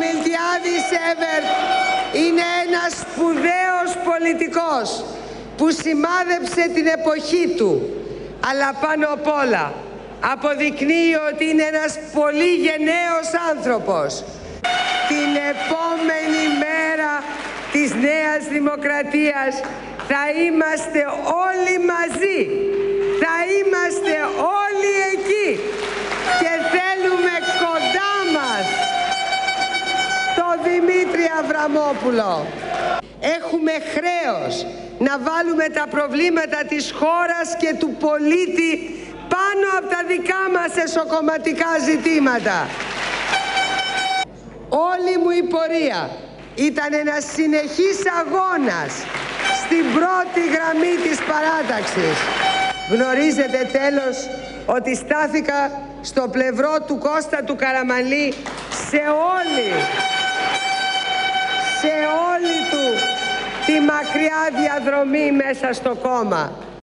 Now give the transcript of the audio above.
Μιλτιάδης Έβερτ είναι ένας σπουδαίος πολιτικός που σημάδεψε την εποχή του, αλλά πάνω απ' όλα αποδεικνύει ότι είναι ένας πολύ γενναίος άνθρωπος. Την επόμενη μέρα της Νέας Δημοκρατίας θα είμαστε όλοι μαζί, θα είμαστε όλοι εκεί και θέλουμε κοντά μας το Δημήτρη Αβραμόπουλο. Έχουμε χρέος να βάλουμε τα προβλήματα της χώρας και του πολίτη πάνω από τα δικά μας εσωκομματικά ζητήματα. Όλη μου η πορεία ήταν ένας συνεχής αγώνας στην πρώτη γραμμή της παράταξης. Γνωρίζετε τέλος ότι στάθηκα στο πλευρό του Κώστα του Καραμανλή σε όλη του τη μακριά διαδρομή μέσα στο κόμμα.